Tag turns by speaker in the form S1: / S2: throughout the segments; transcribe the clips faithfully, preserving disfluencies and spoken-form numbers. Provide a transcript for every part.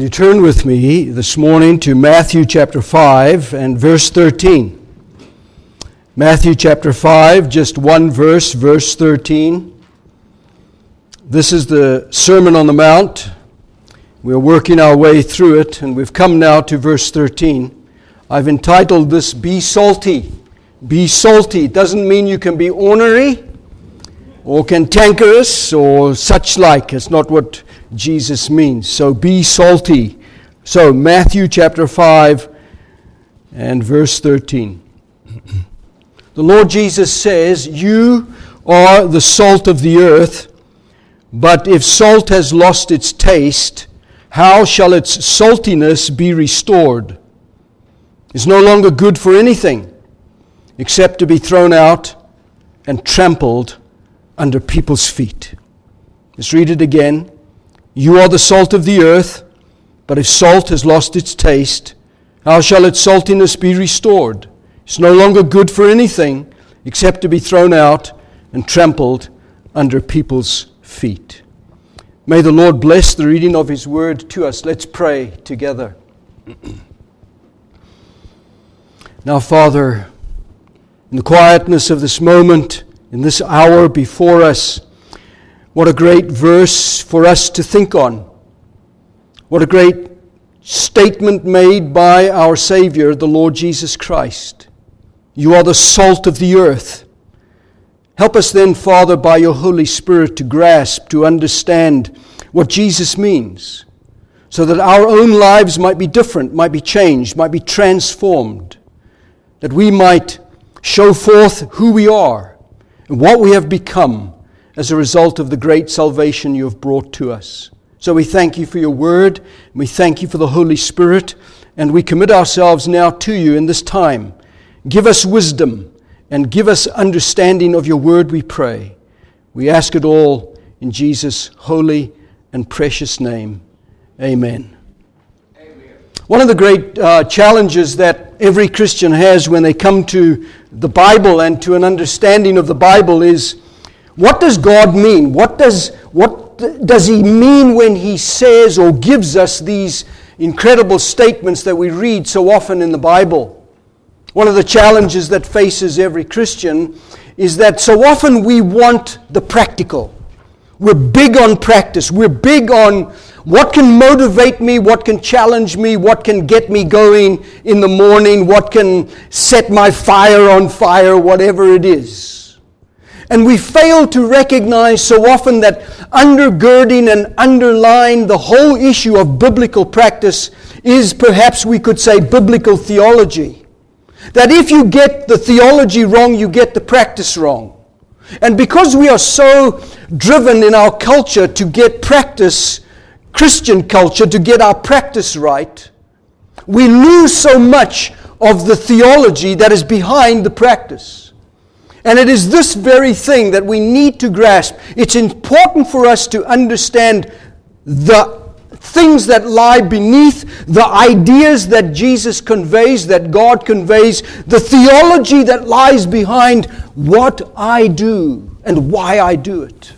S1: Will you turn with me this morning to Matthew chapter five and verse thirteen. Matthew chapter five, just one verse, verse thirteen. This is the Sermon on the Mount. We're working our way through it, and we've come now to verse thirteen. I've entitled this, Be Salty. Be salty. It doesn't mean you can be ornery or cantankerous or such like. It's not what Jesus means. So be salty. So Matthew chapter five and verse thirteen. The Lord Jesus says, "You are the salt of the earth, but if salt has lost its taste, how shall its saltiness be restored? It's no longer good for anything except to be thrown out and trampled under people's feet." Let's read it again. You are the salt of the earth, but if salt has lost its taste, how shall its saltiness be restored? It's no longer good for anything except to be thrown out and trampled under people's feet. May the Lord bless the reading of His word to us. Let's pray together. Now, Father, in the quietness of this moment, in this hour before us, what a great verse for us to think on. What a great statement made by our Savior, the Lord Jesus Christ. You are the salt of the earth. Help us then, Father, by your Holy Spirit to grasp, to understand what Jesus means, so that our own lives might be different, might be changed, might be transformed, that we might show forth who we are and what we have become as a result of the great salvation you have brought to us. So we thank you for your word, and we thank you for the Holy Spirit, and we commit ourselves now to you in this time. Give us wisdom and give us understanding of your word, we pray. We ask it all in Jesus' holy and precious name. Amen. Amen. One of the great uh, challenges that every Christian has when they come to the Bible and to an understanding of the Bible is, what does God mean? What does what does He mean when He says or gives us these incredible statements that we read so often in the Bible? One of the challenges that faces every Christian is that so often we want the practical. We're big on practice. We're big on what can motivate me, what can challenge me, what can get me going in the morning, what can set my fire on fire, whatever it is. And we fail to recognize so often that undergirding and underlying the whole issue of biblical practice is, perhaps we could say, biblical theology. That if you get the theology wrong, you get the practice wrong. And because we are so driven in our culture to get practice, Christian culture, to get our practice right, we lose so much of the theology that is behind the practice. And it is this very thing that we need to grasp. It's important for us to understand the things that lie beneath, the ideas that Jesus conveys, that God conveys, the theology that lies behind what I do and why I do it.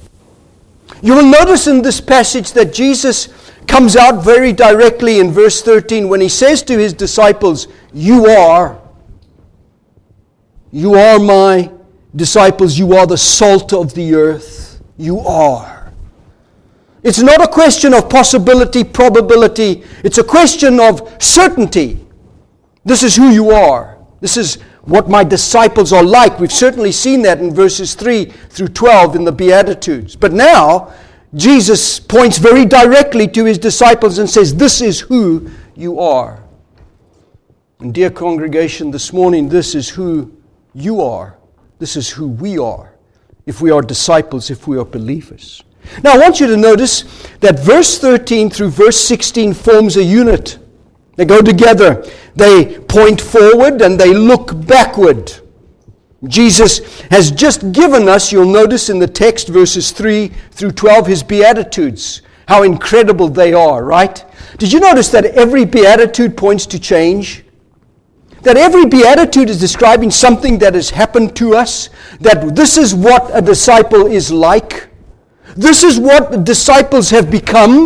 S1: You will notice in this passage that Jesus comes out very directly in verse thirteen when He says to His disciples, You are, you are my disciples, you are the salt of the earth. You are. It's not a question of possibility, probability. It's a question of certainty. This is who you are. This is what my disciples are like. We've certainly seen that in verses three through twelve in the Beatitudes. But now, Jesus points very directly to His disciples and says, this is who you are. And dear congregation, this morning, this is who you are. This is who we are, if we are disciples, if we are believers. Now I want you to notice that verse thirteen through verse sixteen forms a unit. They go together. They point forward and they look backward. Jesus has just given us, you'll notice in the text, verses three through twelve, His Beatitudes. How incredible they are, right? Did you notice that every Beatitude points to change? That every beatitude is describing something that has happened to us. That this is what a disciple is like. This is what the disciples have become.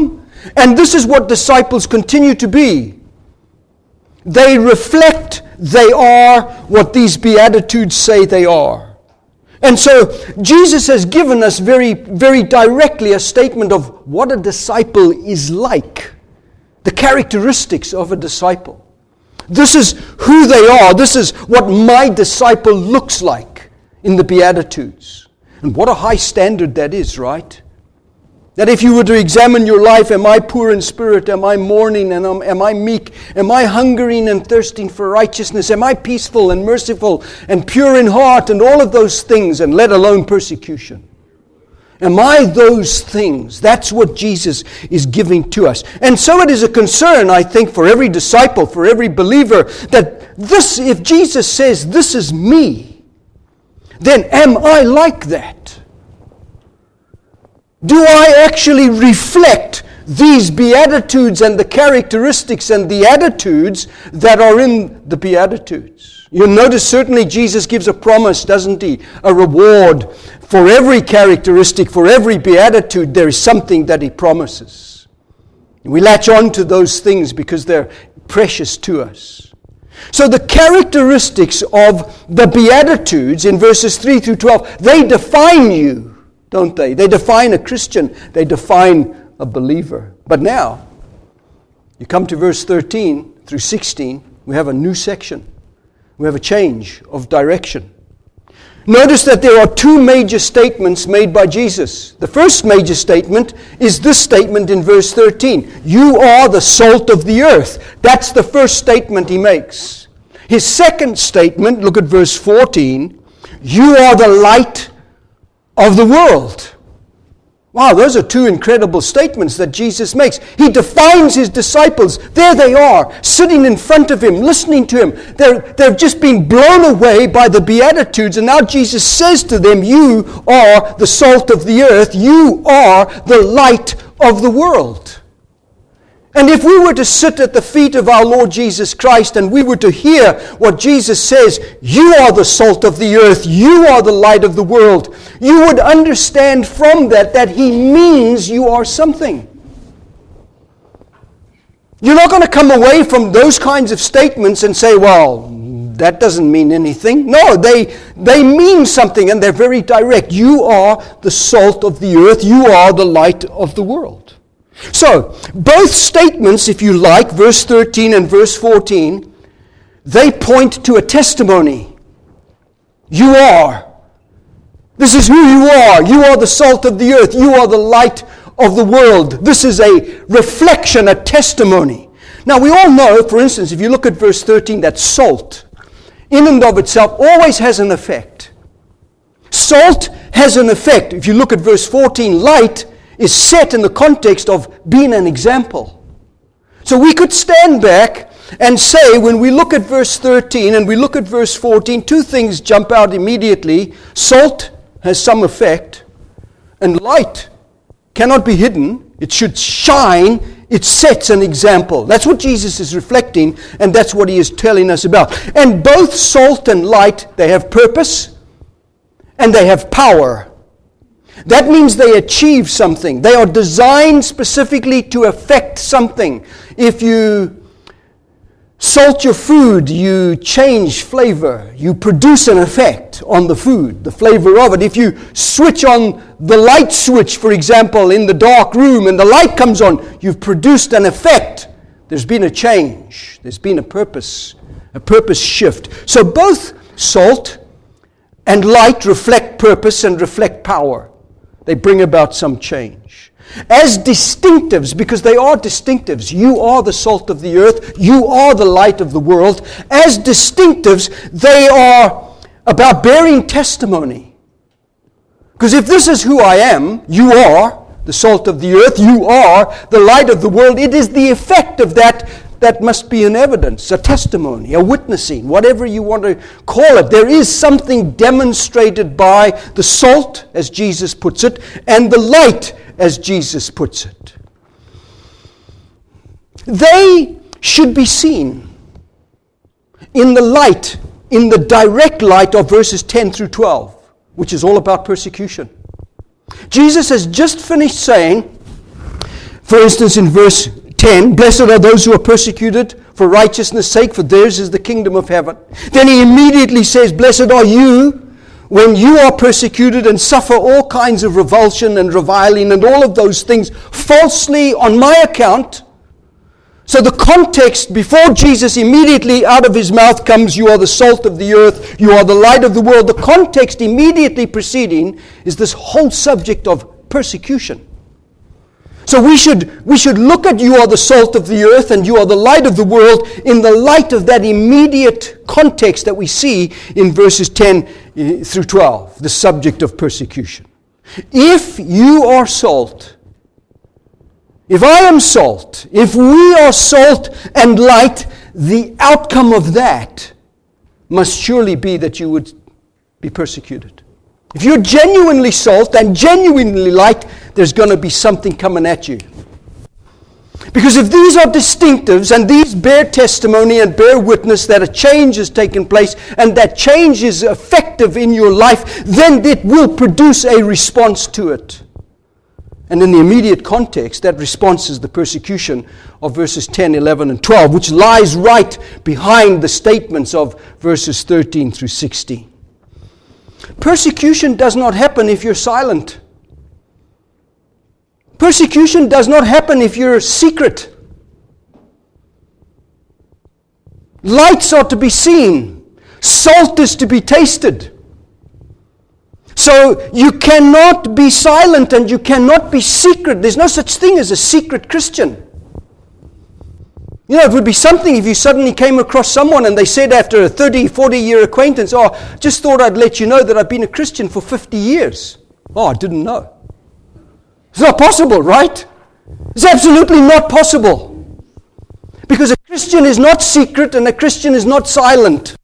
S1: And this is what disciples continue to be. They reflect, they are what these Beatitudes say they are. And so Jesus has given us very, very directly a statement of what a disciple is like. The characteristics of a disciple. This is who they are. This is what my disciple looks like in the Beatitudes. And what a high standard that is, right? That if you were to examine your life, am I poor in spirit? Am I mourning? And am, am I meek? Am I hungering and thirsting for righteousness? Am I peaceful and merciful and pure in heart and all of those things, and let alone persecution? Am I those things? That's what Jesus is giving to us. And so it is a concern, I think, for every disciple, for every believer, that this, if Jesus says, this is me, then am I like that? Do I actually reflect these Beatitudes and the characteristics and the attitudes that are in the Beatitudes? You'll notice certainly Jesus gives a promise, doesn't he? A reward for every characteristic, for every Beatitude. There is something that he promises. We latch on to those things because they're precious to us. So the characteristics of the Beatitudes in verses three through twelve, they define you, don't they? They define a Christian. They define a believer. But now, you come to verse thirteen through sixteen, we have a new section. We have a change of direction. Notice that there are two major statements made by Jesus. The first major statement is this statement in verse thirteen. You are the salt of the earth. That's the first statement he makes. His second statement, look at verse fourteen. You are the light of the world. Wow, those are two incredible statements that Jesus makes. He defines his disciples. There they are, sitting in front of him, listening to him. They're, they've just been blown away by the Beatitudes, and now Jesus says to them, you are the salt of the earth. You are the light of the world. And if we were to sit at the feet of our Lord Jesus Christ and we were to hear what Jesus says, you are the salt of the earth, you are the light of the world, you would understand from that that he means you are something. You're not going to come away from those kinds of statements and say, well, that doesn't mean anything. No, they, they mean something, and they're very direct. You are the salt of the earth, you are the light of the world. So, both statements, if you like, verse thirteen and verse fourteen, they point to a testimony. You are. This is who you are. You are the salt of the earth. You are the light of the world. This is a reflection, a testimony. Now, we all know, for instance, if you look at verse thirteen, that salt, in and of itself, always has an effect. Salt has an effect. If you look at verse fourteen, light is set in the context of being an example. So we could stand back and say, when we look at verse thirteen and we look at verse fourteen, two things jump out immediately. Salt has some effect, and light cannot be hidden. It should shine. It sets an example. That's what Jesus is reflecting, and that's what he is telling us about. And both salt and light, they have purpose, and they have power. That means they achieve something. They are designed specifically to affect something. If you salt your food, you change flavor. You produce an effect on the food, the flavor of it. If you switch on the light switch, for example, in the dark room, and the light comes on, you've produced an effect. There's been a change. There's been a purpose, a purpose shift. So both salt and light reflect purpose and reflect power. They bring about some change. As distinctives, because they are distinctives, you are the salt of the earth, you are the light of the world. As distinctives, they are about bearing testimony. Because if this is who I am, you are the salt of the earth, you are the light of the world, it is the effect of that that must be an evidence, a testimony, a witnessing, whatever you want to call it. There is something demonstrated by the salt, as Jesus puts it, and the light, as Jesus puts it. They should be seen in the light, in the direct light of verses ten through twelve, which is all about persecution. Jesus has just finished saying, For instance, in verse ten, blessed are those who are persecuted for righteousness' sake, for theirs is the kingdom of heaven. Then he immediately says, blessed are you when you are persecuted and suffer all kinds of revulsion and reviling and all of those things falsely on my account. So the context before Jesus immediately out of his mouth comes, you are the salt of the earth, you are the light of the world. The context immediately preceding is this whole subject of persecution. So we should, we should look at you are the salt of the earth and you are the light of the world in the light of that immediate context that we see in verses ten through twelve, the subject of persecution. If you are salt, if I am salt, if we are salt and light, the outcome of that must surely be that you would be persecuted. If you're genuinely salt and genuinely light, there's going to be something coming at you. Because if these are distinctives and these bear testimony and bear witness that a change has taken place and that change is effective in your life, then it will produce a response to it. And in the immediate context, that response is the persecution of verses ten, eleven, and twelve, which lies right behind the statements of verses thirteen through sixteen. Persecution does not happen if you're silent. Persecution does not happen if you're secret. Lights are to be seen. Salt is to be tasted. So you cannot be silent and you cannot be secret. There's no such thing as a secret Christian. You know, it would be something if you suddenly came across someone and they said after a thirty, forty year acquaintance, oh, just thought I'd let you know that I've been a Christian for fifty years. Oh, I didn't know. It's not possible, right? It's absolutely not possible. Because a Christian is not secret and a Christian is not silent.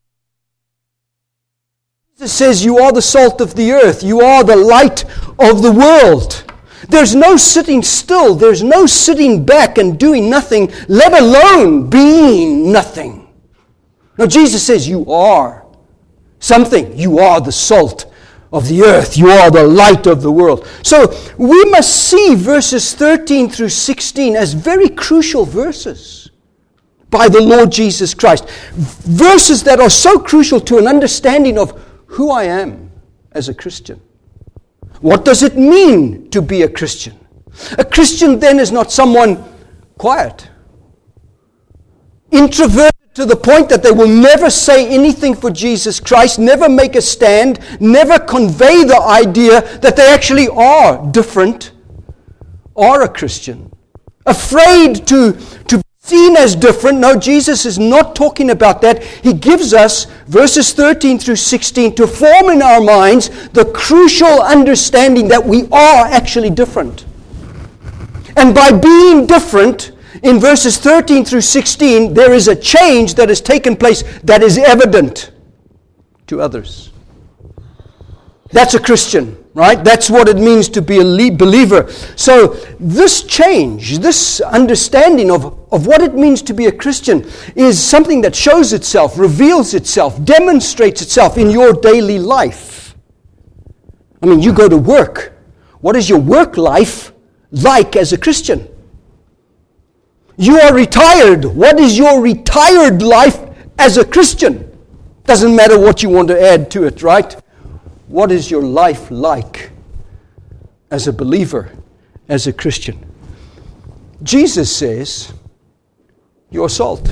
S1: Jesus says you are the salt of the earth. You are the light of the world. There's no sitting still. There's no sitting back and doing nothing, let alone being nothing. No, Jesus says you are something. You are the salt of the earth. You are the light of the world. So we must see verses thirteen through sixteen as very crucial verses by the Lord Jesus Christ. Verses that are so crucial to an understanding of who I am as a Christian. What does it mean to be a Christian? A Christian then is not someone quiet, introverted to the point that they will never say anything for Jesus Christ, never make a stand, never convey the idea that they actually are different, are a Christian. Afraid to, to be seen as different. No, Jesus is not talking about that. He gives us verses thirteen through sixteen to form in our minds the crucial understanding that we are actually different. And by being different, in verses thirteen through sixteen, there is a change that has taken place that is evident to others. That's a Christian, right? That's what it means to be a believer. So this change, this understanding of, of what it means to be a Christian is something that shows itself, reveals itself, demonstrates itself in your daily life. I mean, you go to work. What is your work life like as a Christian? You are retired. What is your retired life as a Christian? Doesn't matter what you want to add to it, right? What is your life like as a believer, as a Christian? Jesus says, you are salt.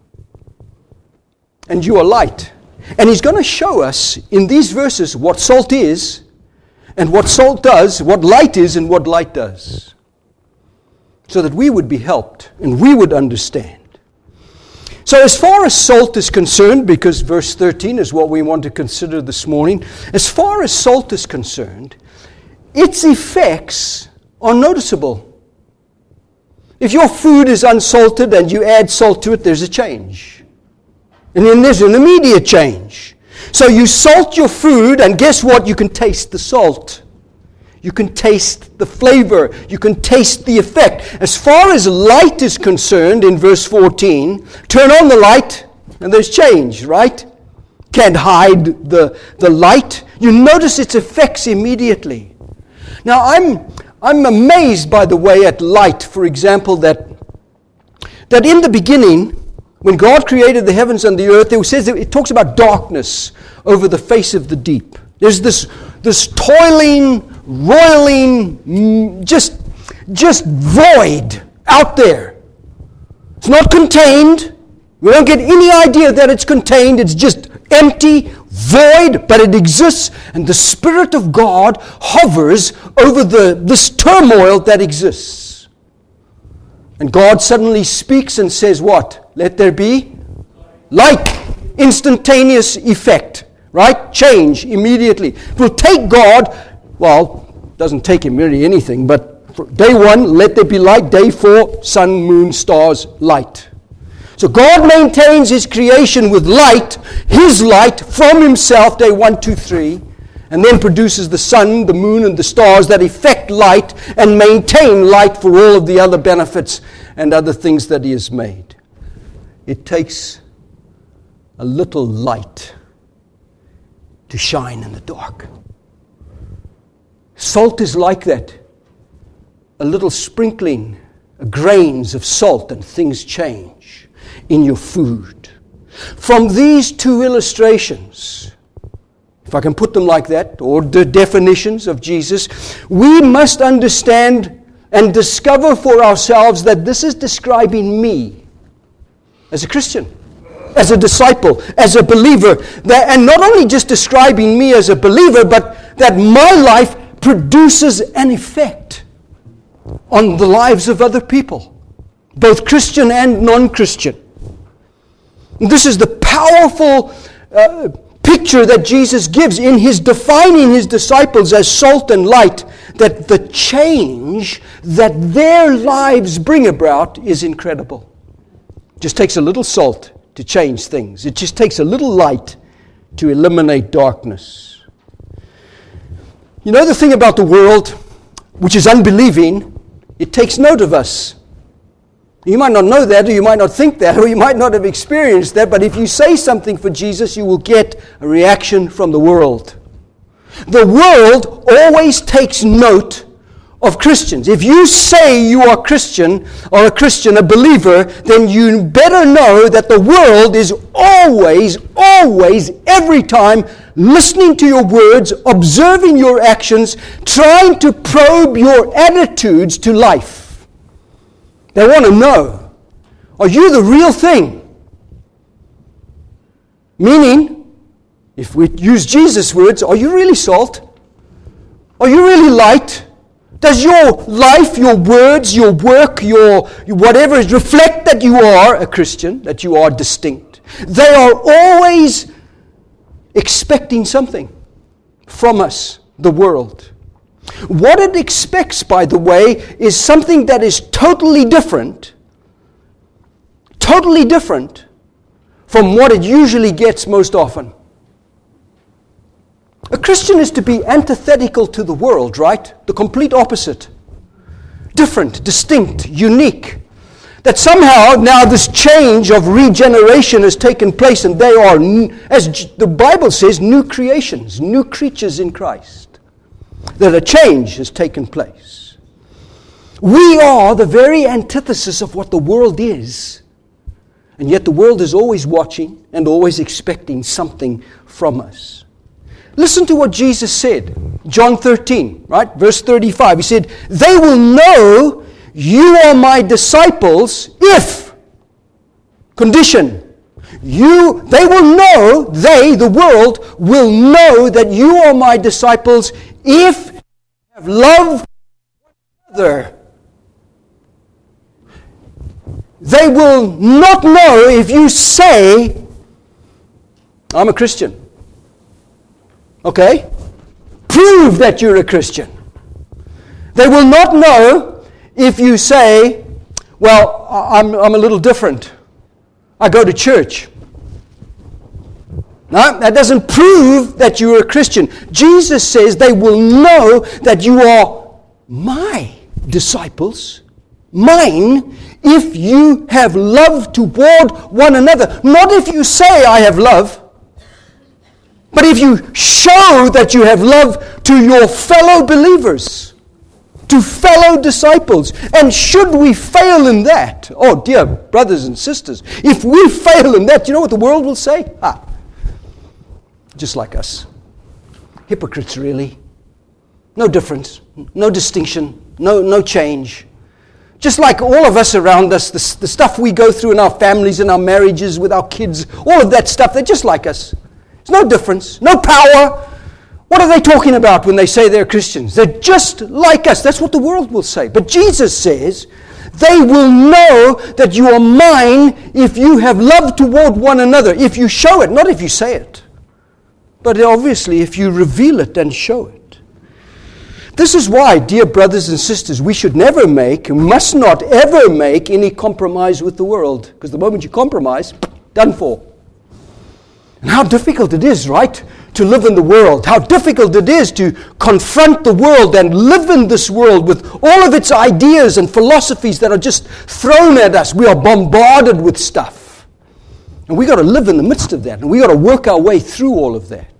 S1: And you are light. And He's going to show us in these verses what salt is, and what salt does, what light is, and what light does. So that we would be helped, and we would understand. So as far as salt is concerned, because verse thirteen is what we want to consider this morning, as far as salt is concerned, its effects are noticeable. If your food is unsalted and you add salt to it, there's a change. And then there's an immediate change. So you salt your food, and guess what? You can taste the salt. You can taste the flavor. You can taste the effect. As far as light is concerned, in verse fourteen, turn on the light, and there's change, right? Can't hide the, the light. You notice its effects immediately. Now, I'm I'm amazed, by the way, at light, for example, that, that in the beginning, when God created the heavens and the earth, it says that it talks about darkness over the face of the deep. There's this, this toiling, roiling, just, just void out there. It's not contained. We don't get any idea that it's contained. It's just empty, void, but it exists. And the Spirit of God hovers over the, this turmoil that exists. And God suddenly speaks and says what? Let there be light. Instantaneous effect. Right? Change immediately. It will take God, well, it doesn't take him really anything, but day one, let there be light. Day four, sun, moon, stars, light. So God maintains his creation with light, his light from himself, day one, two, three, and then produces the sun, the moon, and the stars that effect light and maintain light for all of the other benefits and other things that he has made. It takes a little light to shine in the dark. Salt is like that. A little sprinkling, grains of salt, and things change in your food. From these two illustrations, if I can put them like that, or the definitions of Jesus, we must understand and discover for ourselves that this is describing me as a Christian, as a disciple, as a believer, that, and not only just describing me as a believer, but that my life produces an effect on the lives of other people, both Christian and non-Christian. And this is the powerful uh, picture that Jesus gives in his defining his disciples as salt and light, that the change that their lives bring about is incredible. It just takes a little salt to change things. It just takes a little light to eliminate darkness. You know the thing about the world, which is unbelieving, it takes note of us. You might not know that, or you might not think that, or you might not have experienced that, but if you say something for Jesus, you will get a reaction from the world. The world always takes note of Christians. If you say you are Christian, or a Christian, a believer, then you better know that the world is always, always, every time listening to your words, observing your actions, trying to probe your attitudes to life. They want to know, are you the real thing? Meaning, if we use Jesus' words, are you really salt? Are you really light? Does your life, your words, your work, your whatever is reflect that you are a Christian, that you are distinct? They are always expecting something from us, the world. What it expects, by the way, is something that is totally different, totally different from what it usually gets most often. A Christian is to be antithetical to the world, right? The complete opposite. Different, distinct, unique. That somehow now this change of regeneration has taken place and they are, as the Bible says, new creations, new creatures in Christ. That a change has taken place. We are the very antithesis of what the world is. And yet the world is always watching and always expecting something from us. Listen to what Jesus said. John thirteen, right? Verse thirty-five. He said, "They will know you are my disciples if," condition, you, they will know, they, the world, will know that you are my disciples if you have love for one another. They will not know if you say, I'm a Christian. Okay? Prove that you're a Christian. They will not know if you say, well, I'm, I'm a little different. I go to church. No, that doesn't prove that you're a Christian. Jesus says they will know that you are my disciples, mine, if you have love toward one another. Not if you say, I have love, but if you show that you have love to your fellow believers. to fellow disciples. And should we fail in that, oh dear brothers and sisters, if we fail in that, you know what the world will say? Ah, just like us. Hypocrites, really. No difference, no distinction, no, no change. Just like all of us around us, the, the stuff we go through in our families, in our marriages, with our kids, all of that stuff, they're just like us. There's no difference, no power. What are they talking about when they say they're Christians? They're just like us. That's what the world will say. But Jesus says, they will know that you are mine if you have love toward one another, if you show it, not if you say it, but obviously if you reveal it and show it. This is why, dear brothers and sisters, we should never make, must not ever make any compromise with the world. Because the moment you compromise, done for. And how difficult it is, right, to live in the world. How difficult it is to confront the world and live in this world with all of its ideas and philosophies that are just thrown at us. We are bombarded with stuff. And we've got to live in the midst of that. And we've got to work our way through all of that.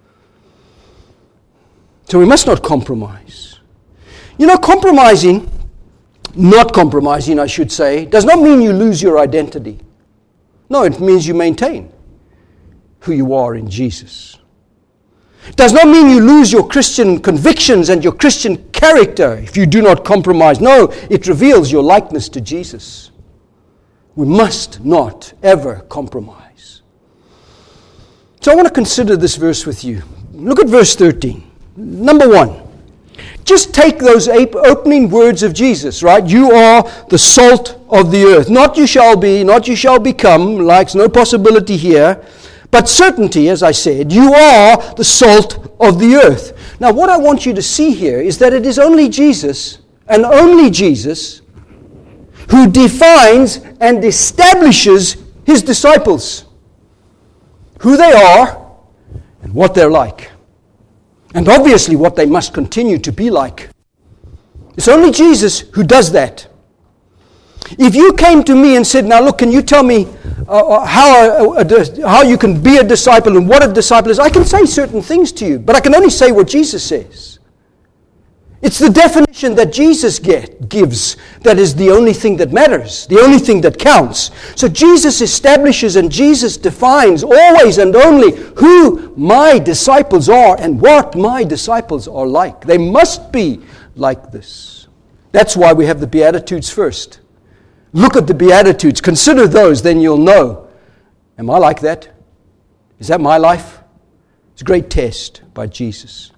S1: So we must not compromise. You know, compromising, not compromising, I should say, does not mean you lose your identity. No, it means you maintain who you are in Jesus. It does not mean you lose your Christian convictions and your Christian character if you do not compromise. No, it reveals your likeness to Jesus. We must not ever compromise. So I want to consider this verse with you. Look at verse thirteen. Number one, just take those opening words of Jesus, right? You are the salt of the earth. Not you shall be, not you shall become, like no possibility here, but certainty, as I said, you are the salt of the earth. Now, what I want you to see here is that it is only Jesus, and only Jesus, who defines and establishes his disciples, who they are and what they're like. And obviously what they must continue to be like. It's only Jesus who does that. If you came to me and said, now look, can you tell me uh, how, a, a, how you can be a disciple and what a disciple is? I can say certain things to you, but I can only say what Jesus says. It's the definition that Jesus get, gives that is the only thing that matters, the only thing that counts. So Jesus establishes and Jesus defines always and only who my disciples are and what my disciples are like. They must be like this. That's why we have the Beatitudes first. Look at the Beatitudes, consider those, then you'll know. Am I like that? Is that my life? It's a great test by Jesus.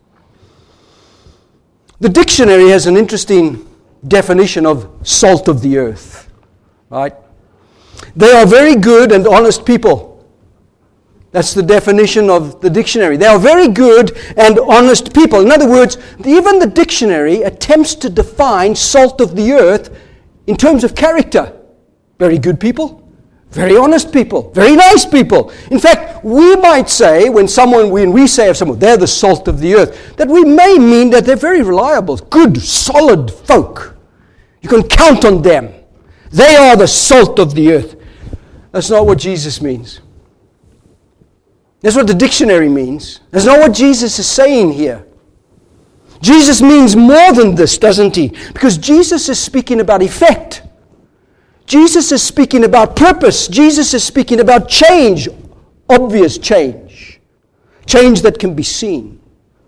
S1: The dictionary has an interesting definition of salt of the earth, right? They are very good and honest people. That's the definition of the dictionary. They are very good and honest people. In other words, even the dictionary attempts to define salt of the earth in terms of character. Very good people. Very honest people, very nice people. In fact, we might say, when someone, when we say of someone, they're the salt of the earth, that we may mean that they're very reliable, good, solid folk. You can count on them. They are the salt of the earth. That's not what Jesus means. That's what the dictionary means. That's not what Jesus is saying here. Jesus means more than this, doesn't he? Because Jesus is speaking about effect. Jesus is speaking about purpose. Jesus is speaking about change, obvious change, change that can be seen.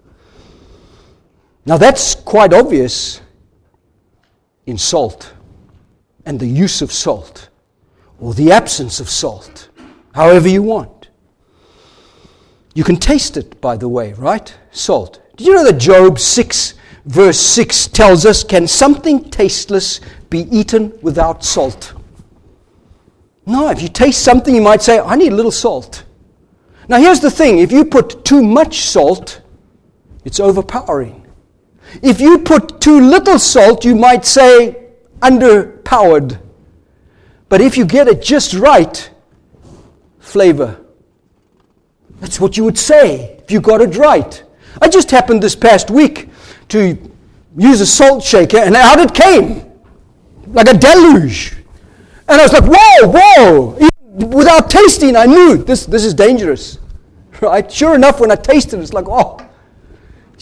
S1: Now that's quite obvious in salt and the use of salt or the absence of salt, however you want. You can taste it, by the way, right? Salt. Did you know that Job six verse six tells us, can something tasteless be eaten without salt? No, if you taste something, you might say, I need a little salt. Now here's the thing, if you put too much salt, it's overpowering. If you put too little salt, you might say, underpowered. But if you get it just right, flavor. That's what you would say if you got it right. I just happened this past week to use a salt shaker, and out it came, like a deluge. And I was like, whoa, whoa. Even without tasting, I knew this, this is dangerous. Right? Sure enough, when I tasted it, it's like, oh,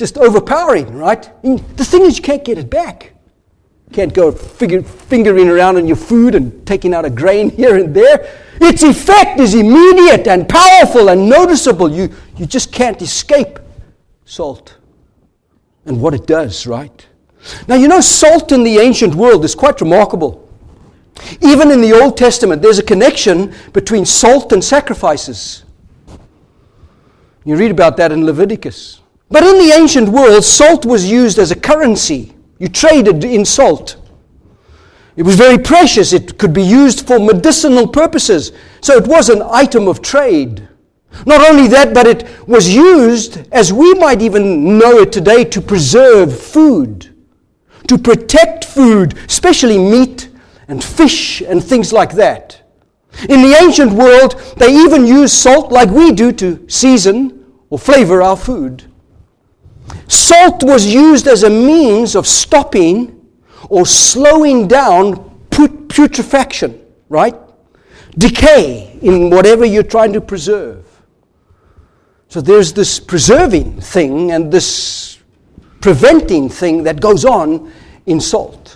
S1: just overpowering, right? I mean, the thing is, you can't get it back. You can't go figure, fingering around on your food and taking out a grain here and there. Its effect is immediate and powerful and noticeable. You, you just can't escape salt and what it does, right? Now, you know, salt in the ancient world is quite remarkable. Even in the Old Testament, there's a connection between salt and sacrifices. You read about that in Leviticus. But in the ancient world, salt was used as a currency. You traded in salt. It was very precious. It could be used for medicinal purposes. So it was an item of trade. Not only that, but it was used, as we might even know it today, to preserve food, to protect food, especially meat and fish and things like that. In the ancient world, they even used salt like we do to season or flavor our food. Salt was used as a means of stopping or slowing down putrefaction, right? Decay in whatever you're trying to preserve. So there's this preserving thing and this preventing thing that goes on in salt.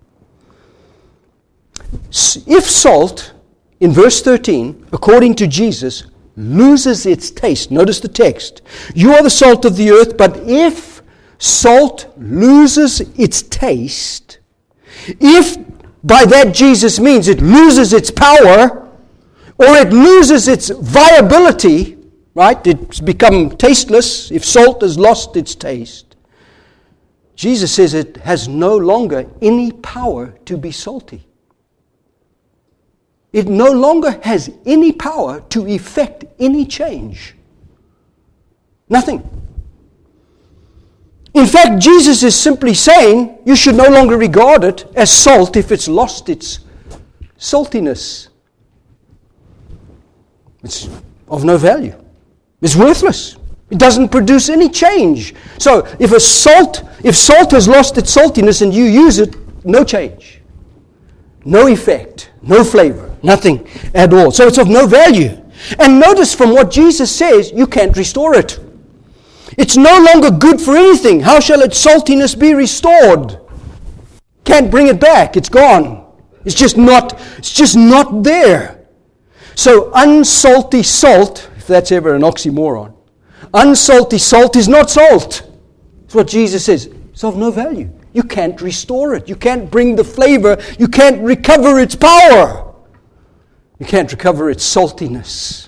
S1: If salt, in verse thirteen, according to Jesus, loses its taste, notice the text, you are the salt of the earth, but if salt loses its taste, if by that Jesus means it loses its power, or it loses its viability, right? It's become tasteless. If salt has lost its taste, Jesus says it has no longer any power to be salty. It no longer has any power to effect any change. Nothing. In fact, Jesus is simply saying you should no longer regard it as salt if it's lost its saltiness. It's of no value. It's worthless. It doesn't produce any change. So if a salt, if salt has lost its saltiness and you use it, no change. No effect. No flavor. Nothing at all. So it's of no value. And notice from what Jesus says, you can't restore it. It's no longer good for anything. How shall its saltiness be restored? Can't bring it back. It's gone. It's just not, it's just not there. So unsalty salt, if that's ever an oxymoron, unsalty salt is not salt. That's what Jesus says. It's of no value. You can't restore it. You can't bring the flavor. You can't recover its power. You can't recover its saltiness.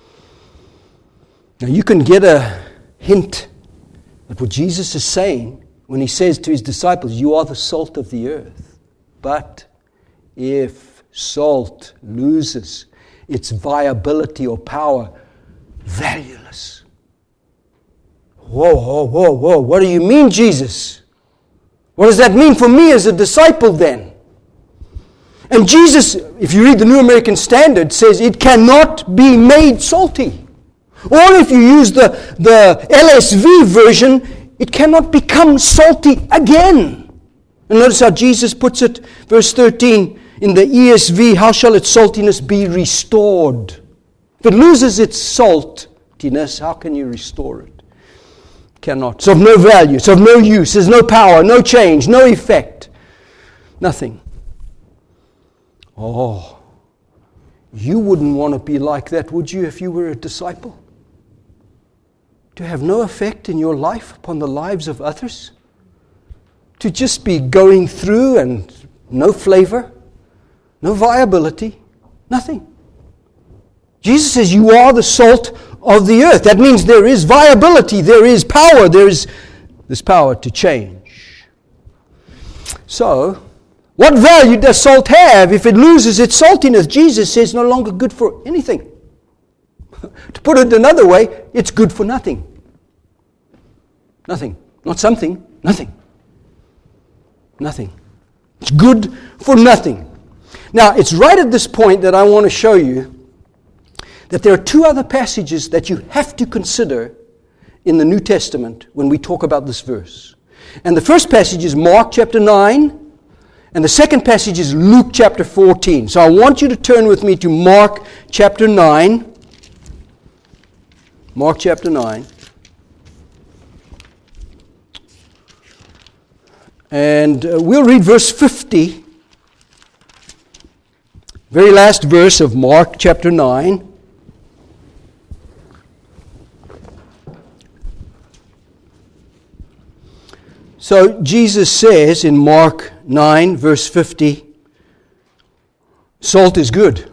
S1: Now you can get a hint at what Jesus is saying when he says to his disciples, you are the salt of the earth. But if salt loses its viability or power, valueless. Whoa, whoa, whoa, whoa. What do you mean, Jesus? What does that mean for me as a disciple then? And Jesus, if you read the New American Standard, says it cannot be made salty. Or if you use the, the L S V version, it cannot become salty again. And notice how Jesus puts it, verse thirteen, in the E S V, how shall its saltiness be restored? If it loses its saltiness, how can you restore it? Cannot. It's of no value. It's of no use. There's no power, no change, no effect. Nothing. Oh, you wouldn't want to be like that, would you, if you were a disciple? To have no effect in your life upon the lives of others? To just be going through and no flavor, no viability, nothing. Jesus says you are the salt of the earth. That means there is viability, there is power, there is this power to change. So, what value does salt have if it loses its saltiness? Jesus says no longer good for anything. To put it another way, it's good for nothing. Nothing. Not something. Nothing. Nothing. It's good for nothing. Now, it's right at this point that I want to show you that there are two other passages that you have to consider in the New Testament when we talk about this verse. And the first passage is Mark chapter nine, and the second passage is Luke chapter fourteen. So I want you to turn with me to Mark chapter nine. Mark chapter nine. And uh, we'll read verse fifty, very last verse of Mark chapter nine. So Jesus says in Mark nine, verse fifty, salt is good.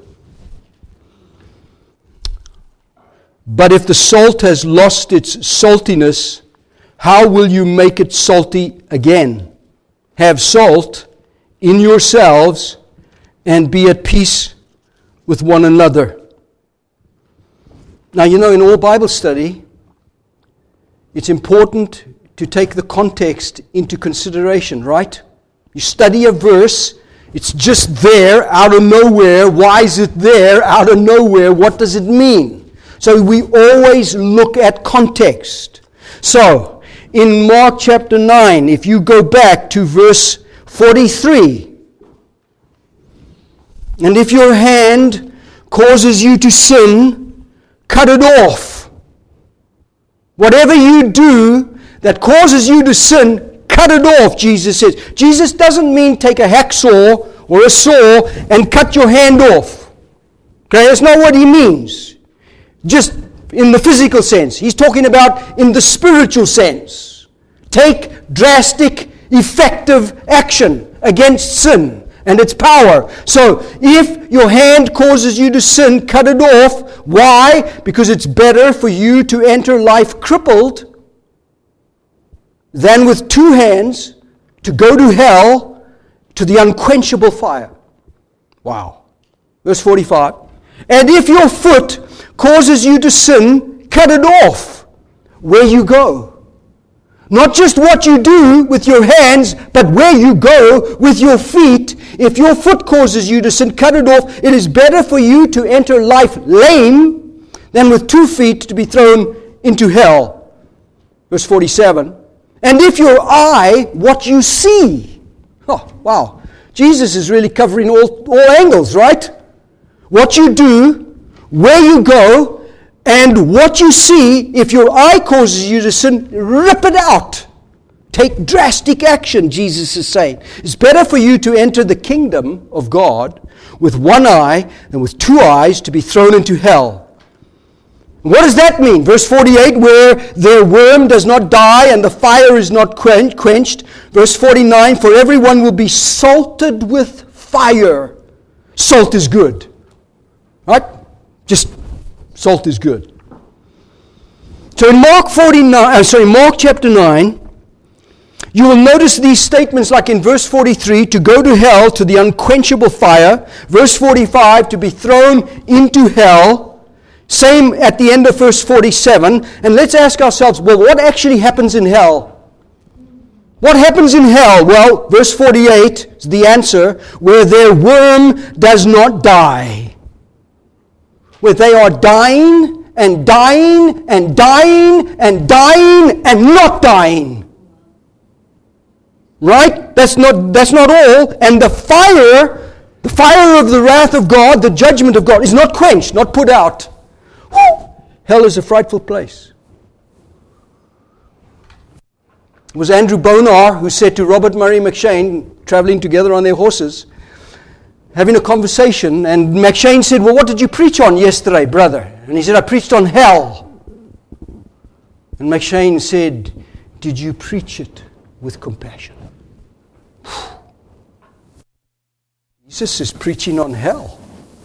S1: But if the salt has lost its saltiness, how will you make it salty again? Have salt in yourselves and be at peace with one another. Now, you know, in all Bible study, it's important to take the context into consideration, right? You study a verse, it's just there, out of nowhere. Why is it there, out of nowhere? What does it mean? So we always look at context. So, in Mark chapter nine, if you go back to verse forty-three, and if your hand causes you to sin, cut it off. Whatever you do that causes you to sin, cut it off, Jesus says. Jesus doesn't mean take a hacksaw or a saw and cut your hand off. Okay, that's not what he means. Just in the physical sense. He's talking about in the spiritual sense. Take drastic, effective action against sin and its power. So, if your hand causes you to sin, cut it off. Why? Because it's better for you to enter life crippled than with two hands to go to hell, to the unquenchable fire. Wow. Verse forty-five. And if your foot causes you to sin, cut it off where you go. Not just what you do with your hands, but where you go with your feet. If your foot causes you to sin, cut it off. It is better for you to enter life lame than with two feet to be thrown into hell. Verse forty-seven. And if your eye, what you see. Oh, wow. Jesus is really covering all, all angles, right? What you do, where you go, and what you see. If your eye causes you to sin, rip it out. Take drastic action, Jesus is saying. It's better for you to enter the kingdom of God with one eye than with two eyes to be thrown into hell. What does that mean? Verse forty-eight, where their worm does not die and the fire is not quenched. Verse forty-nine, for everyone will be salted with fire. Salt is good. Right? Just salt is good. So in Mark forty-nine, uh, sorry, Mark chapter nine, you will notice these statements like in verse forty-three, to go to hell, to the unquenchable fire. Verse forty-five, to be thrown into hell. Same at the end of verse forty-seven. And let's ask ourselves, well, what actually happens in hell? What happens in hell? Well, verse forty-eight is the answer, where their worm does not die. Where they are dying and dying and dying and dying and not dying. Right? That's not, that's not all. And the fire, the fire of the wrath of God, the judgment of God, is not quenched, not put out. Whew. Hell is a frightful place. It was Andrew Bonar who said to Robert Murray McCheyne, traveling together on their horses, having a conversation, and McCheyne said, well, what did you preach on yesterday, brother? And he said, I preached on hell. And McCheyne said, did you preach it with compassion? Jesus is preaching on hell.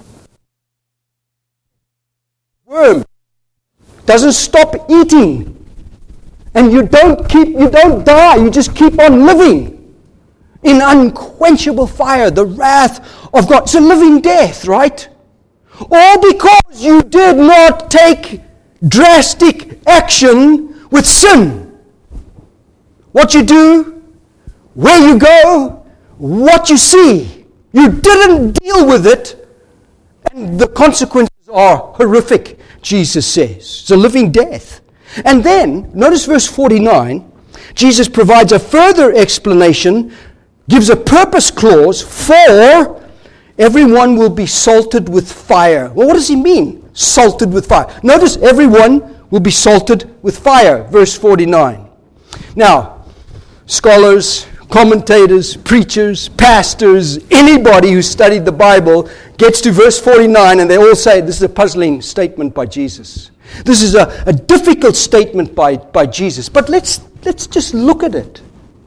S1: Worm doesn't stop eating. And you don't keep, you don't die, you just keep on living. In unquenchable fire, the wrath of God. It's a living death, right? All because you did not take drastic action with sin. What you do, where you go, what you see. You didn't deal with it, and the consequences are horrific, Jesus says. It's a living death. And then, notice verse forty-nine, Jesus provides a further explanation, gives a purpose clause for everyone will be salted with fire. Well, what does he mean, salted with fire? Notice everyone will be salted with fire, verse forty-nine. Now, scholars, commentators, preachers, pastors, anybody who studied the Bible gets to verse forty-nine and they all say this is a puzzling statement by Jesus. This is a, a difficult statement by, by Jesus. But let's let's just look at it.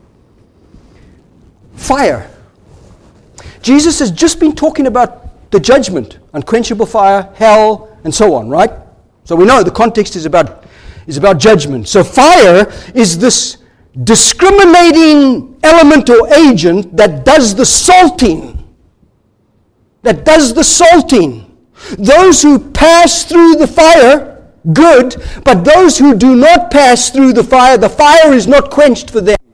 S1: Fire. Jesus has just been talking about the judgment, unquenchable fire, hell, and so on, right? So we know the context is about is about judgment. So fire is this discriminating element or agent that does the salting. That does the salting. Those who pass through the fire, good, but those who do not pass through the fire, the fire is not quenched for them.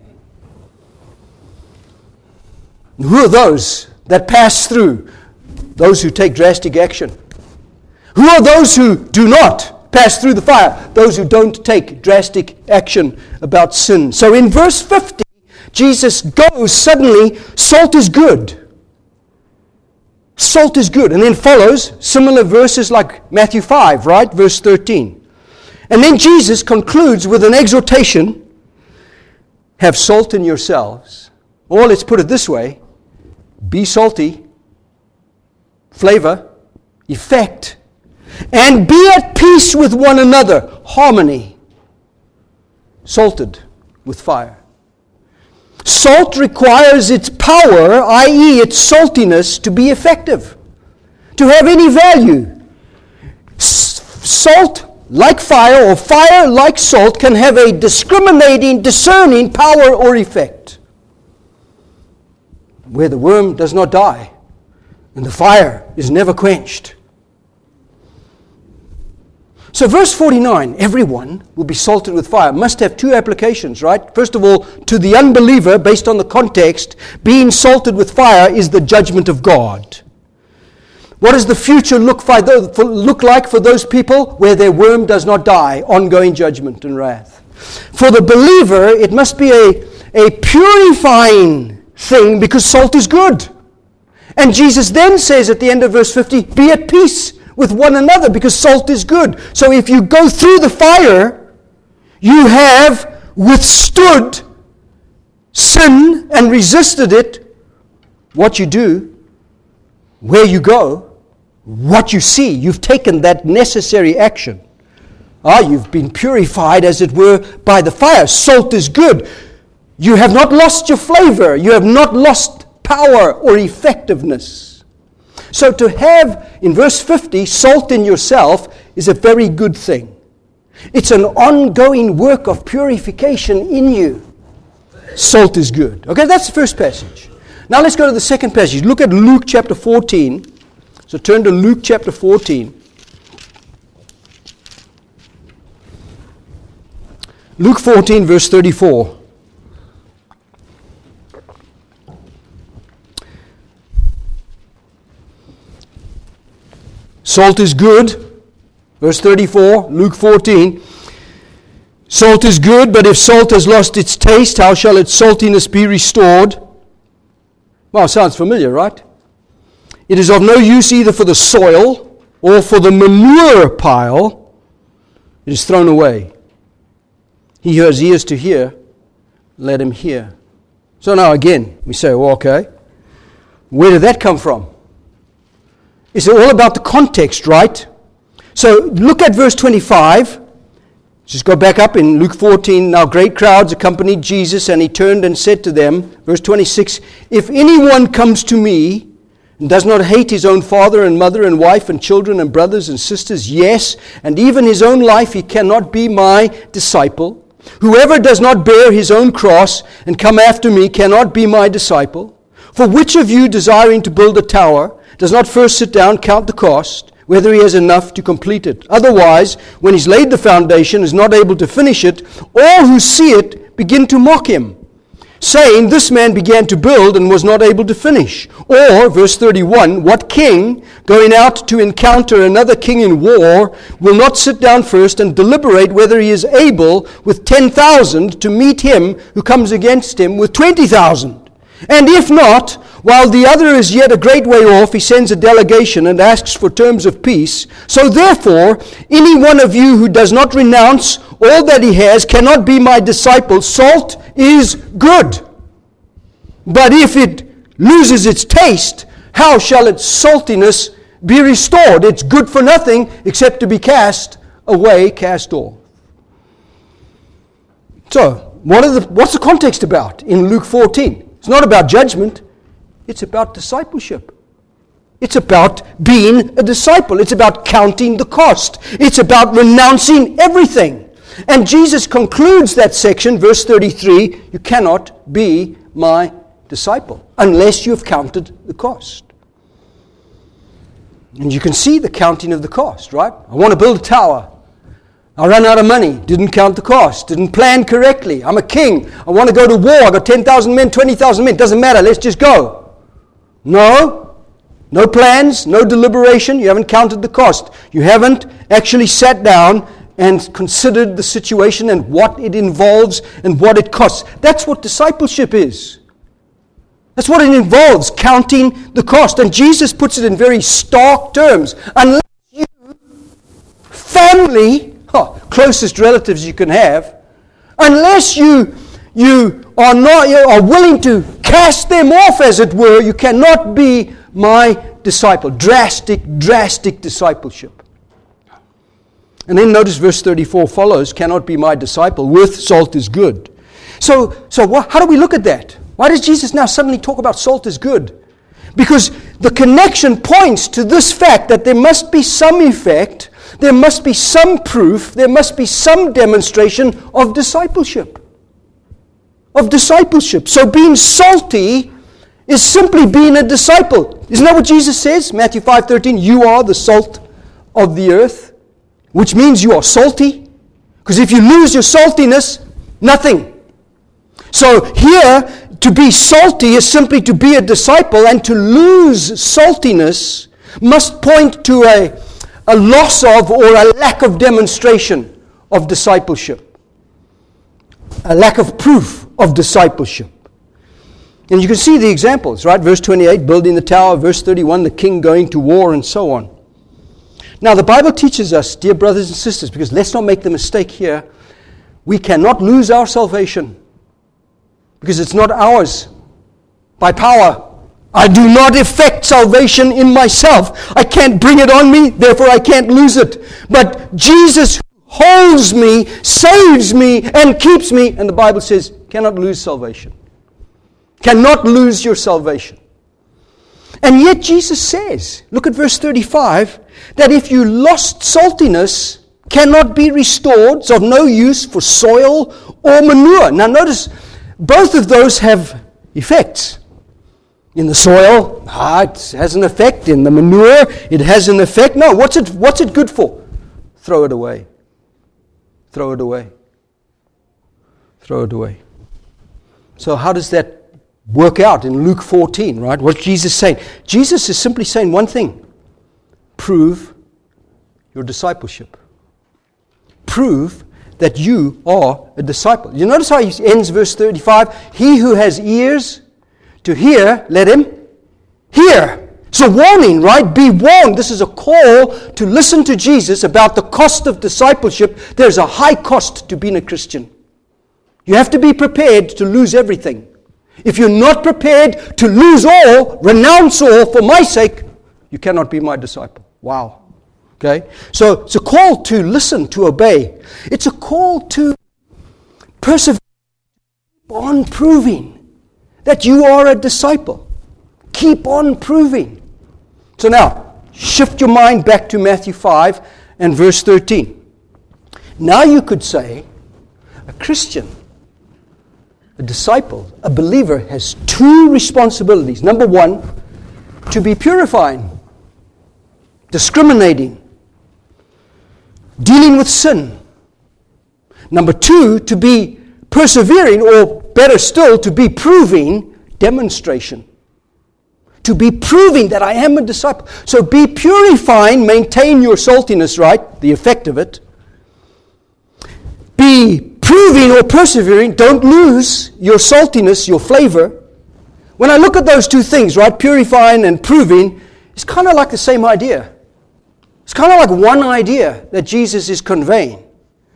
S1: Who are those that pass through? Those who take drastic action. Who are those who do not pass through the fire? Those who don't take drastic action about sin. So in verse fifty, Jesus goes suddenly, salt is good. Salt is good. And then follows similar verses like Matthew five, right? Verse thirteen. And then Jesus concludes with an exhortation. Have salt in yourselves. Or let's put it this way. Be salty. Flavor. Effect. And be at peace with one another. Harmony. Salted with fire. Salt requires its power, that is its saltiness, to be effective. To have any value. S- salt, like fire, or fire, like salt, can have a discriminating, discerning power or effect. Where the worm does not die, and the fire is never quenched. So verse forty-nine, everyone will be salted with fire, must have two applications, right? First of all, to the unbeliever, based on the context, being salted with fire is the judgment of God. What does the future look, for, look like for those people? Where their worm does not die, ongoing judgment and wrath. For the believer, it must be a, a purifying thing because salt is good. And Jesus then says at the end of verse fifty, be at peace with one another because salt is good. So if you go through the fire, you have withstood sin and resisted it. What you do, where you go, what you see, you've taken that necessary action. Ah, you've been purified, as it were, by the fire. Salt is good. You have not lost your flavor. You have not lost power or effectiveness. So to have, in verse fifty, salt in yourself is a very good thing. It's an ongoing work of purification in you. Salt is good. Okay, that's the first passage. Now let's go to the second passage. Look at Luke chapter fourteen. So turn to Luke chapter fourteen. Luke fourteen, verse thirty-four. Salt is good. Verse thirty-four, Luke fourteen. Salt is good, but if salt has lost its taste, how shall its saltiness be restored? Well, sounds familiar, right? It is of no use either for the soil or for the manure pile. It is thrown away. He who has ears to hear, let him hear. So now again, we say, well, okay, where did that come from? It's all about the context, right? So look at verse twenty-five. Just go back up in Luke fourteen. Now great crowds accompanied Jesus, and he turned and said to them, verse twenty-six, if anyone comes to me and does not hate his own father and mother and wife and children and brothers and sisters, yes, and even his own life, he cannot be my disciple. Whoever does not bear his own cross and come after me cannot be my disciple. For which of you, desiring to build a tower, does not first sit down, count the cost, whether he has enough to complete it? Otherwise, when he's laid the foundation, is not able to finish it, all who see it begin to mock him, saying, this man began to build and was not able to finish. Or, verse thirty-one, what king, going out to encounter another king in war, will not sit down first and deliberate whether he is able with ten thousand to meet him who comes against him with twenty thousand? And if not, while the other is yet a great way off, he sends a delegation and asks for terms of peace. So therefore, any one of you who does not renounce all that he has cannot be my disciple. Salt is good. But if it loses its taste, how shall its saltiness be restored? It's good for nothing except to be cast away, cast off. So, what are the, what's the context about in Luke fourteen? It's not about judgment. It's about discipleship. It's about being a disciple. It's about counting the cost. It's about renouncing everything. And Jesus concludes that section, verse thirty-three, you cannot be my disciple unless you have counted the cost. And you can see the counting of the cost, right? I want to build a tower. I ran out of money, didn't count the cost, didn't plan correctly. I'm a king. I want to go to war. I got ten thousand men, twenty thousand men. Doesn't matter. Let's just go. No. No plans, no deliberation. You haven't counted the cost. You haven't actually sat down and considered the situation and what it involves and what it costs. That's what discipleship is. That's what it involves, counting the cost. And Jesus puts it in very stark terms. Unless you, family, oh, closest relatives you can have, unless you you are not you are willing to cast them off, as it were, you cannot be my disciple. Drastic, drastic discipleship. And then notice verse thirty-four follows, cannot be my disciple. With salt is good. So, so what, how do we look at that? Why does Jesus now suddenly talk about salt is good? Because the connection points to this fact that there must be some effect, there must be some proof, there must be some demonstration of discipleship. Of discipleship. So being salty is simply being a disciple. Isn't that what Jesus says? Matthew five thirteen, you are the salt of the earth, which means you are salty. Because if you lose your saltiness, nothing. So here, to be salty is simply to be a disciple, and to lose saltiness must point to a, a loss of or a lack of demonstration of discipleship. A lack of proof of discipleship. And you can see the examples, right? Verse twenty-eight, building the tower. Verse thirty-one, the king going to war, and so on. Now, the Bible teaches us, dear brothers and sisters, because let's not make the mistake here, we cannot lose our salvation. Because it's not ours by power. I do not effect salvation in myself. I can't bring it on me, therefore I can't lose it. But Jesus holds me, saves me, and keeps me. And the Bible says, cannot lose salvation. Cannot lose your salvation. And yet Jesus says, look at verse thirty-five, that if you lost saltiness, cannot be restored, it's of no use for soil or manure. Now notice, both of those have effects. In the soil, ah, it has an effect. In the manure, it has an effect. No, what's it, what's it good for? Throw it away. Throw it away. Throw it away. So how does that work out in Luke fourteen, right? What's Jesus saying? Jesus is simply saying one thing. Prove your discipleship. Prove that you are a disciple. You notice how he ends verse thirty-five? He who has ears to hear, let him hear. It's a warning, right? Be warned. This is a call to listen to Jesus about the cost of discipleship. There's a high cost to being a Christian. You have to be prepared to lose everything. If you're not prepared to lose all, renounce all for my sake, you cannot be my disciple. Wow. Okay? So it's a call to listen, to obey. It's a call to persevere, keep on proving that you are a disciple. Keep on proving. So now, shift your mind back to Matthew five and verse thirteen. Now you could say, a Christian, a disciple, a believer has two responsibilities. Number one, to be purifying, discriminating, dealing with sin. Number two, to be persevering, or better still, to be proving, demonstration. To be proving that I am a disciple. So be purifying, maintain your saltiness, right? The effect of it. Be proving or persevering, don't lose your saltiness, your flavor. When I look at those two things, right, purifying and proving, it's kind of like the same idea. It's kind of like one idea that Jesus is conveying.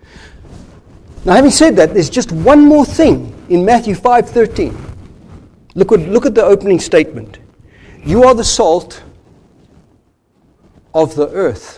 S1: Now, having said that, there's just one more thing in Matthew five thirteen. Look at, look at the opening statement. You are the salt of the earth.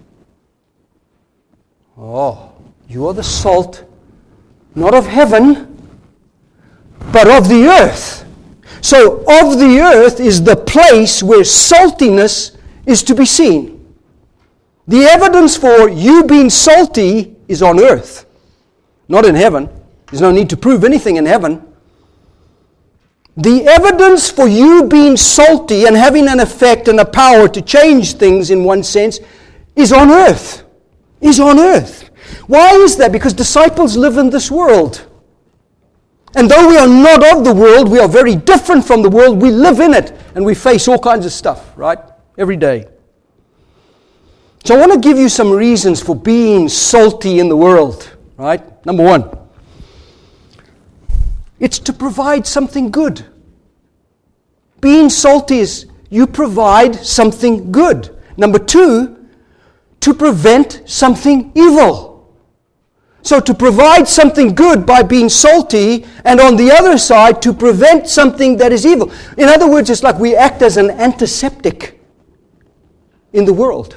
S1: Oh, you are the salt, not of heaven, but of the earth. So, of the earth is the place where saltiness is to be seen. The evidence for you being salty is on earth, not in heaven. There's no need to prove anything in heaven. The evidence for you being salty and having an effect and a power to change things in one sense is on earth. Is on earth. Why is that? Because disciples live in this world. And though we are not of the world, we are very different from the world. We live in it and we face all kinds of stuff, right? Every day. So I want to give you some reasons for being salty in the world, right? Number one. It's to provide something good. Being salty is you provide something good. Number two, to prevent something evil. So to provide something good by being salty, and on the other side, to prevent something that is evil. In other words, it's like we act as an antiseptic in the world.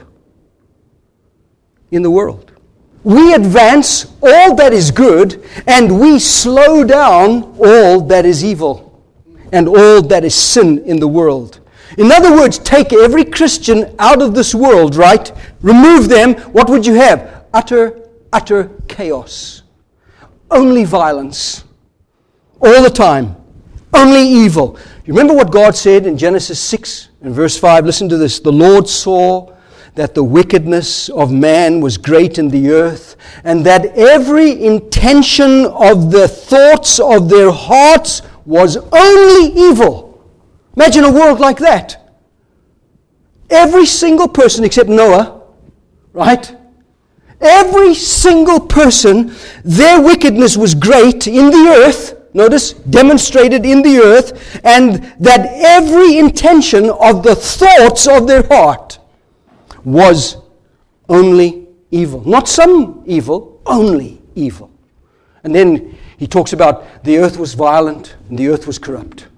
S1: In the world. We advance all that is good, and we slow down all that is evil and all that is sin in the world. In other words, take every Christian out of this world, right? Remove them. What would you have? Utter, utter chaos. Only violence. All the time. Only evil. You remember what God said in Genesis six and verse five? Listen to this. The Lord saw that the wickedness of man was great in the earth, and that every intention of the thoughts of their hearts was only evil. Imagine a world like that. Every single person except Noah, right? Every single person, their wickedness was great in the earth, notice, demonstrated in the earth, and that every intention of the thoughts of their heart was only evil. Not some evil, only evil. And then he talks about the earth was violent and the earth was corrupt.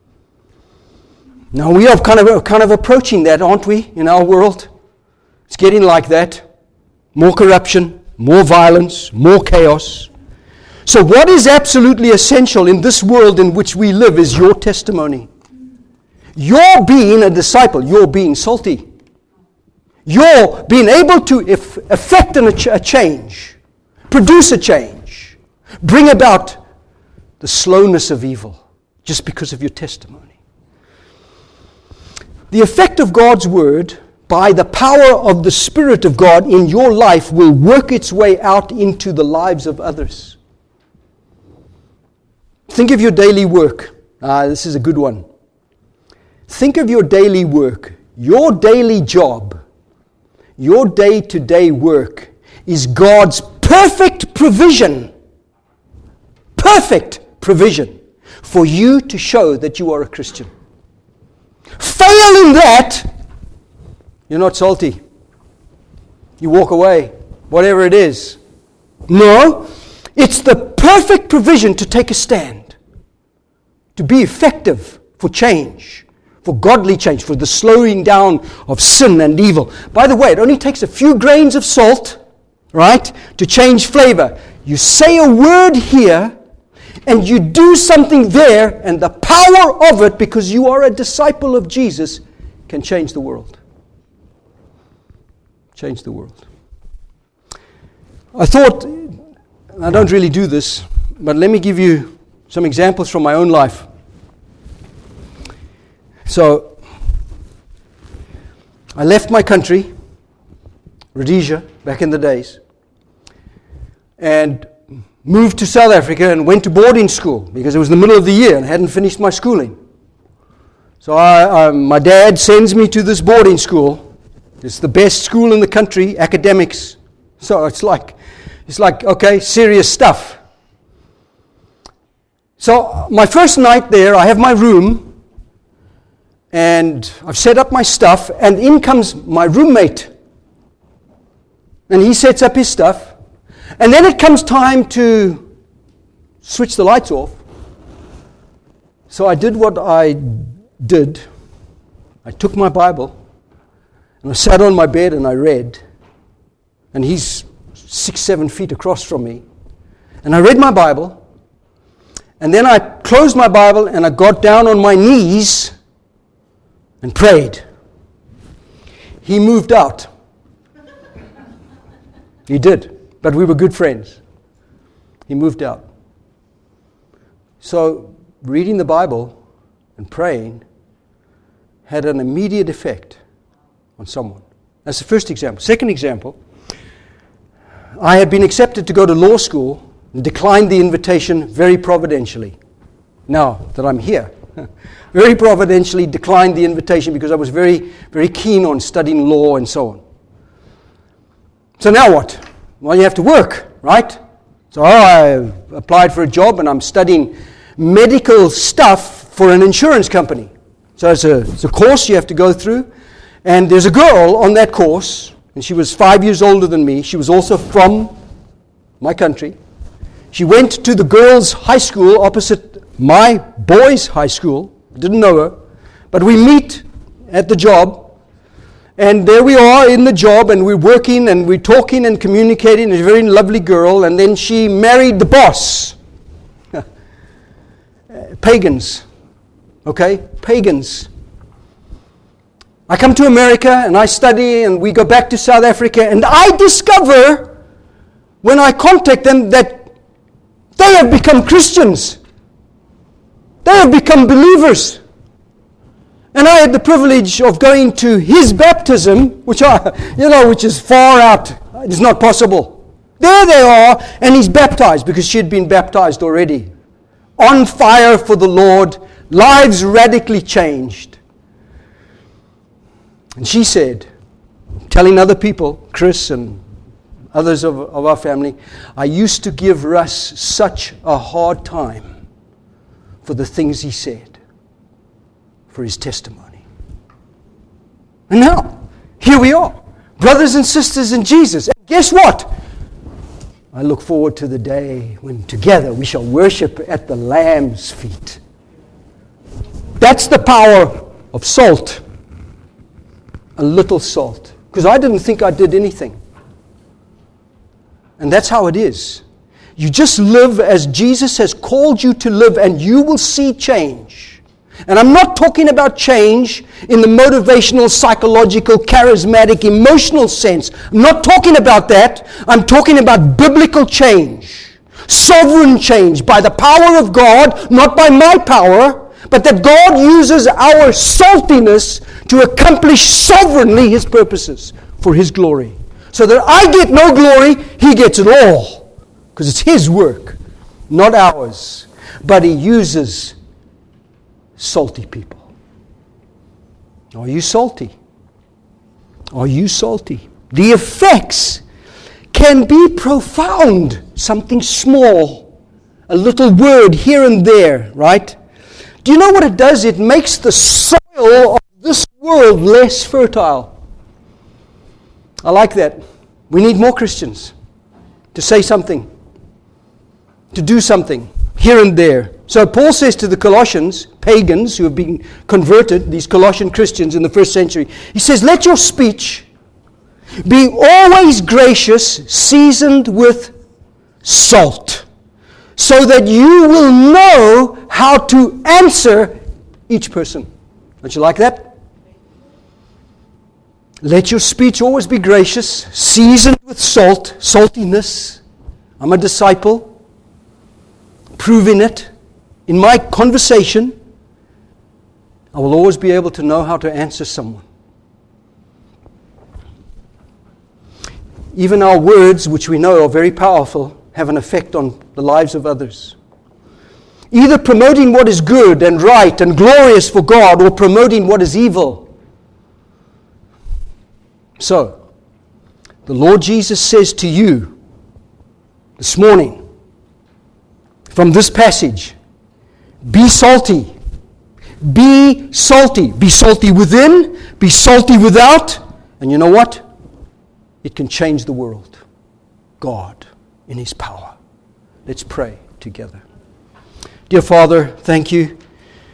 S1: Now we are kind of, kind of approaching that, aren't we, in our world? It's getting like that. More corruption, more violence, more chaos. So what is absolutely essential in this world in which we live is your testimony. Your being a disciple, your being salty. Your being able to eff- effect an, a change, produce a change, bring about the slowness of evil just because of your testimony. The effect of God's Word by the power of the Spirit of God in your life will work its way out into the lives of others. Think of your daily work. Ah, this is a good one. Think of your daily work, your daily job. Your day-to-day work is God's perfect provision, perfect provision for you to show that you are a Christian. Fail in that, you're not salty. You walk away, whatever it is. No, it's the perfect provision to take a stand, to be effective for change. For godly change, for the slowing down of sin and evil. By the way, it only takes a few grains of salt, right, to change flavor. You say a word here, and you do something there, and the power of it, because you are a disciple of Jesus, can change the world. Change the world. I thought, I don't really do this, but let me give you some examples from my own life. So, I left my country, Rhodesia, back in the days, and moved to South Africa and went to boarding school because it was the middle of the year and I hadn't finished my schooling. So I, I, my dad sends me to this boarding school. It's the best school in the country, academics. So it's like, it's like, okay, serious stuff. So my first night there, I have my room, and I've set up my stuff, and in comes my roommate. And he sets up his stuff. And then it comes time to switch the lights off. So I did what I did. I took my Bible and I sat on my bed and I read. And he's six, seven feet across from me. And I read my Bible. And then I closed my Bible and I got down on my knees and prayed. He moved out. He did. But we were good friends. He moved out. So reading the Bible and praying had an immediate effect on someone. That's the first example. Second example, I had been accepted to go to law school and declined the invitation very providentially. Now that I'm here, very providentially declined the invitation because I was very, very keen on studying law and so on. So now what? Well, you have to work, right? So I applied for a job and I'm studying medical stuff for an insurance company. So it's a, it's a course you have to go through. And there's a girl on that course, and she was five years older than me. She was also from my country. She went to the girls' high school opposite my boys' high school. I didn't know her. But we meet at the job. And there we are in the job, and we're working, and we're talking and communicating. She's a very lovely girl. And then she married the boss. Pagans. Okay? Pagans. I come to America, and I study, and we go back to South Africa, and I discover, when I contact them, that they have become Christians. They have become believers. And I had the privilege of going to his baptism, which I, you know, which is far out. It's not possible. There they are, and he's baptized because she had been baptized already. On fire for the Lord, lives radically changed. And she said, telling other people, Chris and others of, of our family, I used to give Russ such a hard time for the things he said, for his testimony. And now, here we are, brothers and sisters in Jesus. And guess what? I look forward to the day when together we shall worship at the Lamb's feet. That's the power of salt. A little salt. Because I didn't think I did anything. And that's how it is. You just live as Jesus has called you to live, and you will see change. And I'm not talking about change in the motivational, psychological, charismatic, emotional sense. I'm not talking about that. I'm talking about biblical change. Sovereign change by the power of God, not by my power, but that God uses our saltiness to accomplish sovereignly His purposes for His glory. So that I get no glory, He gets it all. Because it's His work, not ours. But He uses salty people. Are you salty? Are you salty? The effects can be profound. Something small, a little word here and there, right? Do you know what it does? It makes the soil of this world less fertile. I like that. We need more Christians to say something, to do something here and there. So Paul says to the Colossians, pagans who have been converted, these Colossian Christians in the first century, he says, let your speech be always gracious, seasoned with salt, so that you will know how to answer each person. Don't you like that? Let your speech always be gracious, seasoned with salt, saltiness. I'm a disciple, proving it. In my conversation, I will always be able to know how to answer someone. Even our words, which we know are very powerful, have an effect on the lives of others. Either promoting what is good and right and glorious for God, or promoting what is evil. So, the Lord Jesus says to you this morning, from this passage, be salty. Be salty. Be salty within, be salty without, and you know what? It can change the world. God in His power. Let's pray together. Dear Father, thank you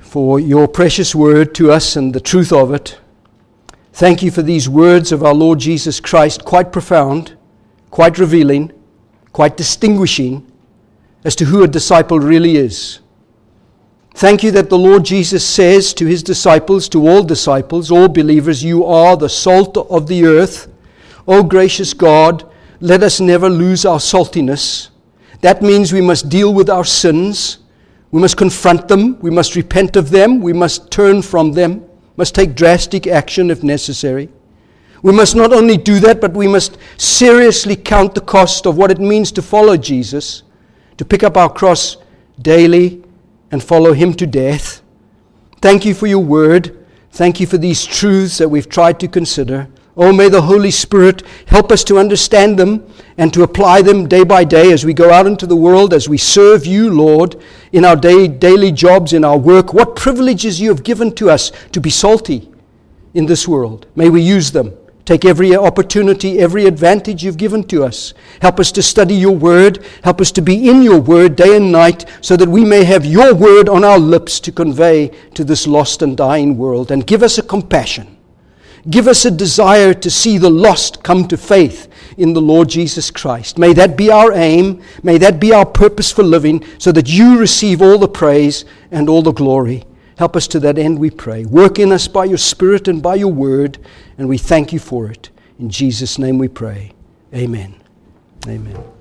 S1: for your precious word to us and the truth of it. Thank you for these words of our Lord Jesus Christ, quite profound, quite revealing, quite distinguishing as to who a disciple really is. Thank you that the Lord Jesus says to his disciples, to all disciples, all believers, you are the salt of the earth. O gracious God, let us never lose our saltiness. That means we must deal with our sins. We must confront them. We must repent of them. We must turn from them. Must take drastic action if necessary. We must not only do that, but we must seriously count the cost of what it means to follow Jesus, to pick up our cross daily and follow him to death. Thank you for your word. Thank you for these truths that we've tried to consider. Oh, may the Holy Spirit help us to understand them and to apply them day by day as we go out into the world, as we serve you, Lord, in our day, daily jobs, in our work. What privileges you have given to us to be salty in this world. May we use them. Take every opportunity, every advantage you've given to us. Help us to study your word. Help us to be in your word day and night so that we may have your word on our lips to convey to this lost and dying world. And give us a compassion. Give us a desire to see the lost come to faith in the Lord Jesus Christ. May that be our aim. May that be our purpose for living so that you receive all the praise and all the glory. Help us to that end, we pray. Work in us by your Spirit and by your word, and we thank you for it. In Jesus' name we pray. Amen. Amen.